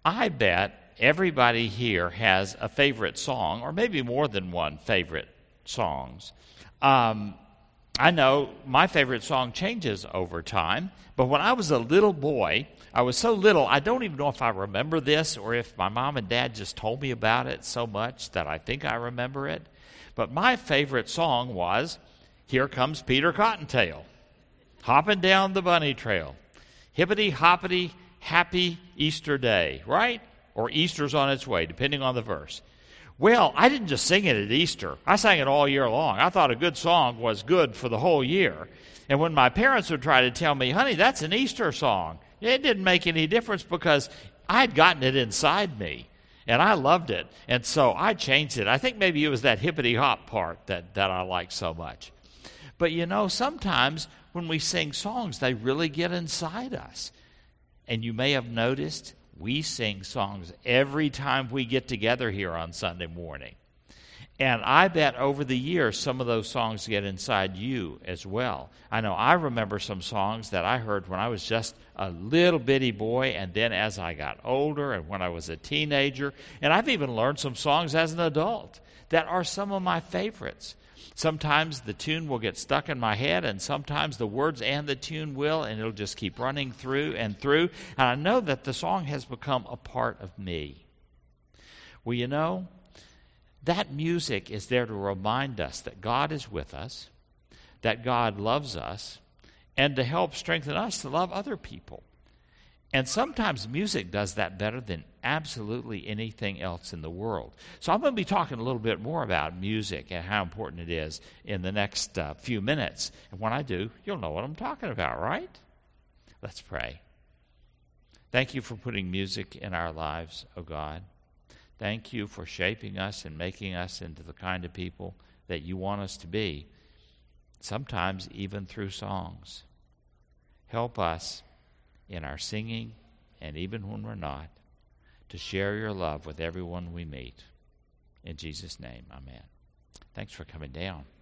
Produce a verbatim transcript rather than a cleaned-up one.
I bet everybody here has a favorite song, or maybe more than one favorite songs. Um, I know my favorite song changes over time, but when I was a little boy, I was so little, I don't even know if I remember this or if my mom and dad just told me about it so much that I think I remember it. But my favorite song was, "Here Comes Peter Cottontail, hopping down the bunny trail. Hippity hoppity, happy Easter day," right? Or "Easter's on its way," depending on the verse. Well, I didn't just sing it at Easter. I sang it all year long. I thought a good song was good for the whole year. And when my parents would try to tell me, "Honey, that's an Easter song," it didn't make any difference because I'd gotten it inside me. And I loved it. And so I changed it. I think maybe it was that hippity hop part that, that I liked so much. But you know, sometimes when we sing songs, they really get inside us. And you may have noticed we sing songs every time we get together here on Sunday morning. And I bet over the years some of those songs get inside you as well. I know I remember some songs that I heard when I was just a little bitty boy, and then as I got older and when I was a teenager. And I've even learned some songs as an adult that are some of my favorites. Sometimes the tune will get stuck in my head, and sometimes the words and the tune will, and it'll just keep running through and through. And I know that the song has become a part of me. Well, you know, that music is there to remind us that God is with us, that God loves us, and to help strengthen us to love other people. And sometimes music does that better than absolutely anything else in the world. So I'm going to be talking a little bit more about music and how important it is in the next uh, few minutes. And when I do, you'll know what I'm talking about, right? Let's pray. Thank you for putting music in our lives, oh God. Thank you for shaping us and making us into the kind of people that you want us to be, sometimes even through songs. Help us in our singing, and even when we're not, to share your love with everyone we meet. In Jesus' name, amen. Thanks for coming down.